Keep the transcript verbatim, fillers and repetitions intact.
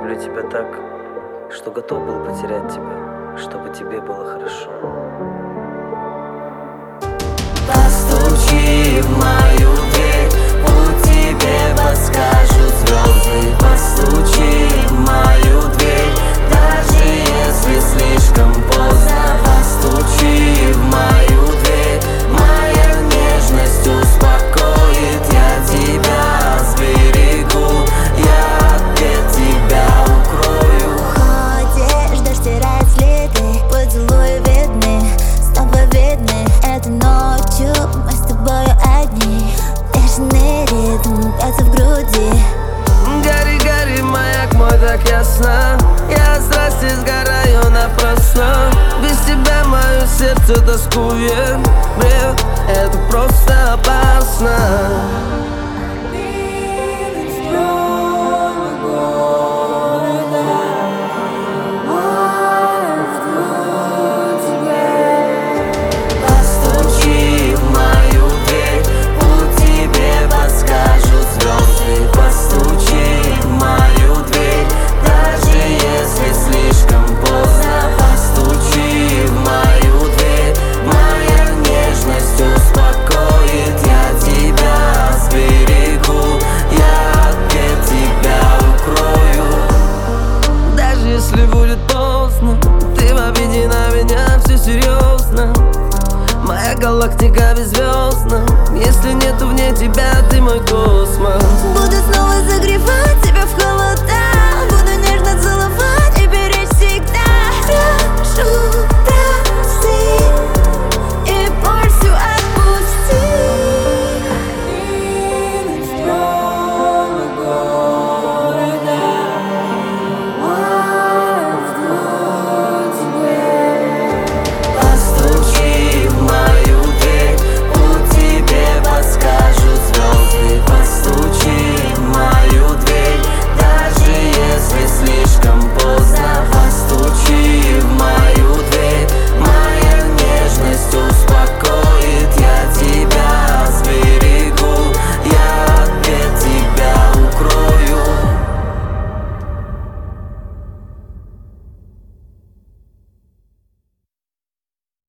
люблю тебя так, что готов был потерять тебя, чтобы тебе было хорошо. Постучи в мою дверь, путь тебе подскажут звезды. Постучи в мою дверь, даже если слишком поздно. Постучи в мою дверь, моя нежность успокоит. Я тебя сберегу, я опять тебя укрою. Уходишь, дождь стирает следы, поцелуи видны, снова видны. Этой ночью мы с тобой одни, бешеный ритм бьется в груди. Гори, гори, маяк мой так ясно, я от страсти сгораю напрасно. Без тебя мое сердце тоскует.